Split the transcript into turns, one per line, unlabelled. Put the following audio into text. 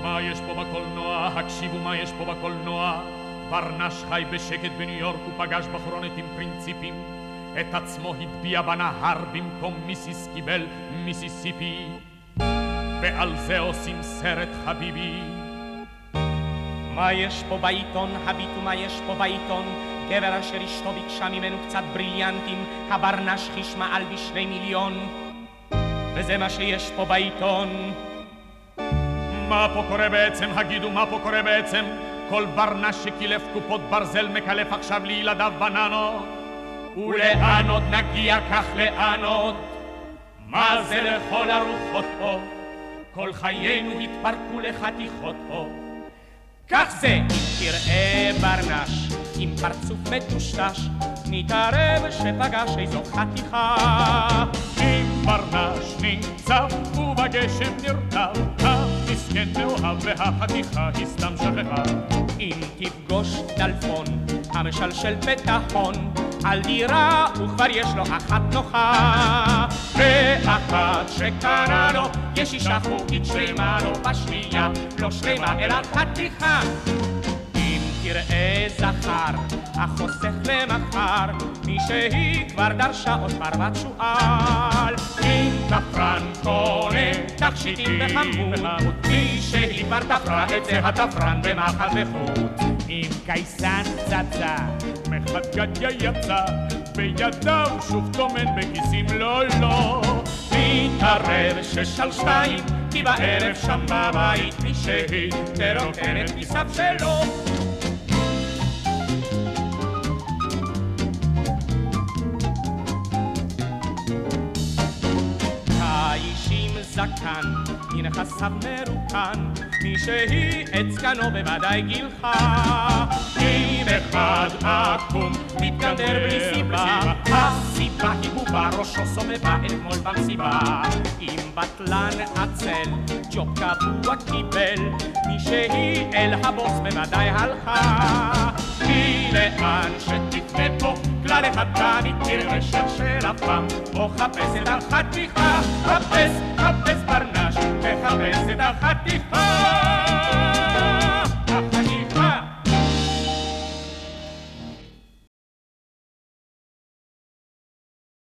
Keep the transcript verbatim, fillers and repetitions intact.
מה יש פה בקולנוע? הקשיבו מה יש פה בקולנוע. ברנש חי בשקט בניו יורק ופגש בחרונת עם פרינציפים. את עצמו הטביע בנהר במקום מיסיס קיבל מיסיסיפי. ועל זה עושים סרט חביבי.
מה יש פה בעיתון? הביטו מה יש פה בעיתון. גבר אשר אשתו ביקשה ממנו קצת בריליאנטים, הברנש חיש מעל בשני מיליון. וזה מה שיש פה בעיתון.
מה פה קורה בעצם? הגידו מה פה קורה בעצם? כל ברנש שקילף קופות ברזל מקלף עכשיו לילדיו בננות. ולאן עוד נגיע כך לאן עוד? מה זה לכל הרוחות פה? כל חיינו התפרקו לחתיכות פה.
כך זה אם תראה ברנש עם פרצוף מטושטש, נתערב שפגש איזו חתיכה.
אם ברנש נמצא ובגשם נרטב, המסכן מאוהב והחתיכה היא סתם שכחה.
אם תפגוש דלפון המשלשל פתחון על דירה וכבר יש לו אחת נוחה,
ואחת שקרה לו
יש אישה חוקית שלמה לו, בשנייה לא שלמה אלא חתיכה. אם תראה זכר החוסך למחר, מי שהיא כבר דרשה עוד פרוות שואל.
אם תפרן קונה
תכשיטים וחמוד, מי שהיא כבר תפרה את זה התפרן במחל וחוט.
אם קייסן צצה מחד גדיה יצא, בידיו שוב תומן בכיסים לא לא.
מתערב שש על שתיים כי בערב שם בבית מי שהיא תרוקן את כיסיו שלו. זקן, מנכסיו מרוקן, מי שהיא את זקנו בוודאי גילך.
אם אחד עקום
מתגדר בלי סיבה, הסיבה היא בובה ראשו סובבה אתמול במסיבה. אם בטלן עצל ג'וב קבוע קיבל, מי שהיא אל הבוס בוודאי הלכה.
כי לאן שתפנה פה כלל אחד תמיד תראה שרשל הפעם, או חפש את החתיכה, חפש חפש ברנש וחפש את החתיכה.